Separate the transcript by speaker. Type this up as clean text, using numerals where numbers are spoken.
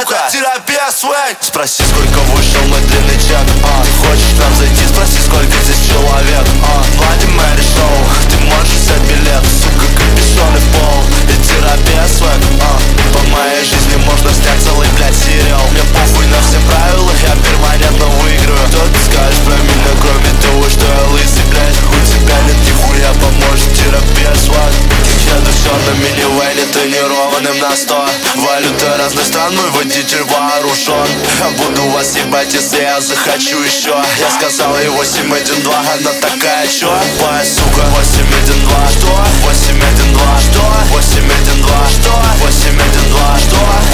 Speaker 1: сука, терапия свек. Спроси, сколько вышел мой длинный чек. Ты хочешь к нам зайти, спроси, сколько здесь человек. Владимир Шоу, ты можешь взять билет. Сука, капюшоны в пол и терапия свек. По моей жизни можно снять целый, блядь, сериал. Мне похуй на все правила, я перманентно выигрываю. Что ты скажешь про меня, кроме того, что я лысый, блядь? У тебя нет нихуя, поможет терапия свек. Еду в черном минивэне, тонированным на 100. Валюта разных стран, мой водитель вооружен. Я буду вас ебать, если я захочу еще. Я сказал ей 812, она такая, чё? Твоя сука, 812, что? 812, что? 812, что? 812, что?